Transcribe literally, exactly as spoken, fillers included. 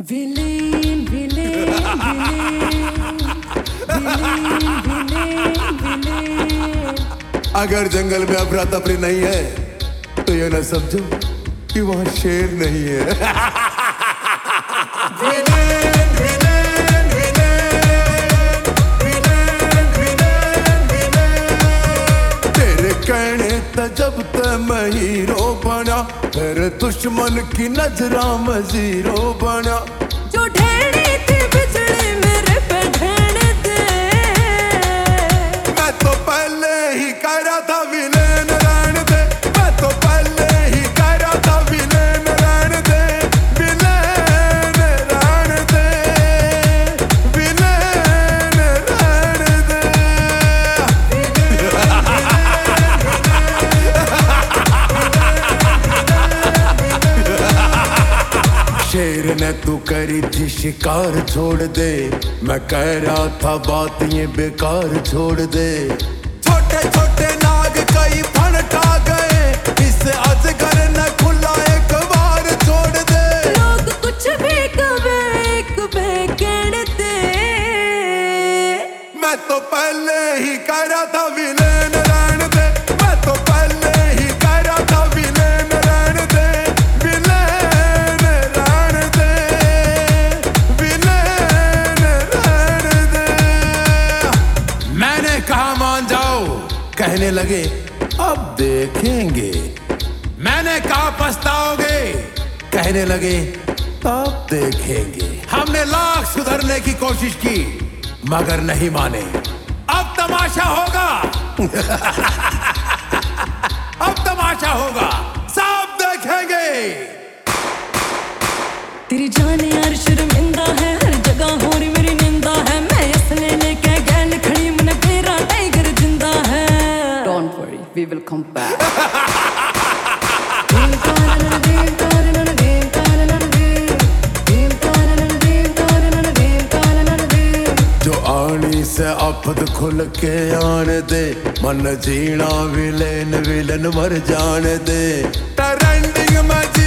Villain villain villain villain villain. अगर जंगल में अफरा तफरी नहीं है तो ये न समझो कि वहां शेर नहीं है। Villain villain villain villain villain villain. तेरे कहने त जब ते मैं हीरो बना, फिर दुश्मन की नजरा में जीरो बना। जो ढेड़ी थी बिजली मेरे पे ढेड़ दे। मैं तो पहले ही कह रहा था विलेन रहने दे। मैं तो पहले ही कह रहा था विलेन रहने दे। विलेन रहने दे। विलेन रहने दे। शेर ने तू करी थी शिकार छोड़ दे। मैं कह रहा था बात ये बेकार छोड़ दे। छोटे छोटे नाग कई फनटा गए, इस अजगर ने खुला एक बार छोड़ दे। लोग कुछ भी कहे एक बे कहने दे। मैं तो पहले ही कह रहा था विलेन रहने दे। मैं तो पहले ही कह रहा था विलेन रहने दे। विलेन रहने दे। विलेन रहने दे। मैंने कहा मान जाओ, कहने लगे अब देखेंगे। मैंने कहा पछताओगे, कहने लगे अब देखेंगे। हमने लाख सुधरने की कोशिश की मगर नहीं माने। अब तमाशा होगा। अब तमाशा होगा, सब देखेंगे। तेरी जान यार शर्मिंदा है, हर जगह हो रही मेरी निंदा है। मैं असले लेके गैल खड़ी मन तेरा टाइगर जिंदा है। Don't worry, we will come back. जो आनी से आपद खुल के आने दे, मन जीना विलेन विलन मर जाने दे। ट्रेंडिंग में